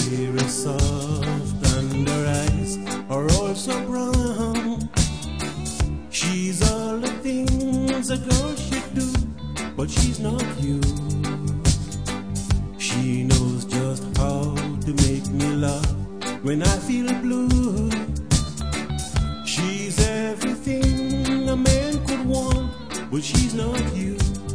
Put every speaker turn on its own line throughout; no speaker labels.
hair is soft and her eyes are also brown. She's all the things a girl should do, but she's not you. She knows just how to make me laugh when I feel blue. She's everything a man could want, but she's not you.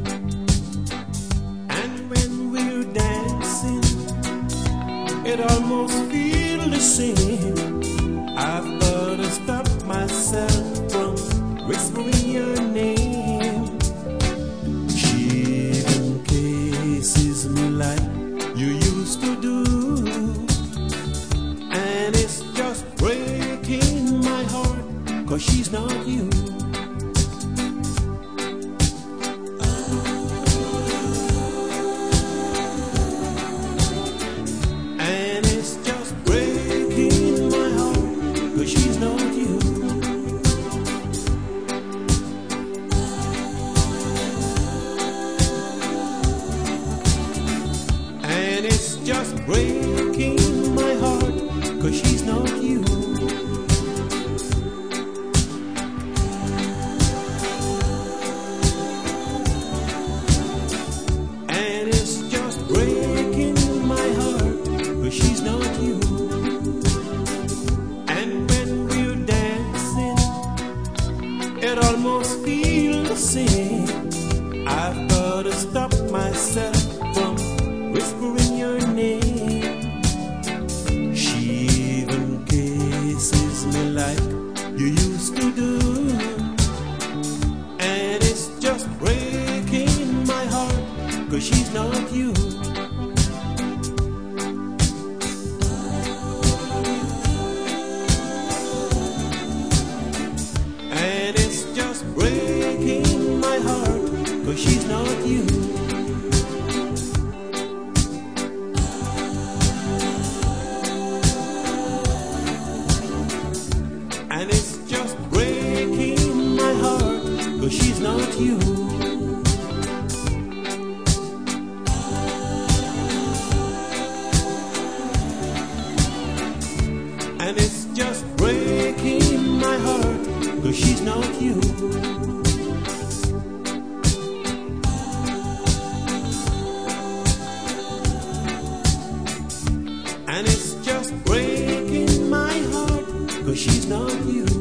And when we're dancing, it almost feels the same. I've got to stop myself from whispering your name. She even kisses me like you used to do, and it's just breaking my heart, 'cause she's not you. And it's just breaking my heart, 'cause she's not you. And it's just breaking my heart, 'cause she's not you. And it's just breaking my heart, 'cause she's not you. And when we're dancing, it almost feels the same. I've got to stop myself from whispering your name. She even kisses me like you used to do, and it's just breaking my heart, 'cause she's not you. And it's just breaking my heart, 'cause she's not you. And it's just breaking my heart, 'cause she's not you. And it's just breaking my heart, 'cause she's not you. And it's just breaking my heart, 'cause she's not you.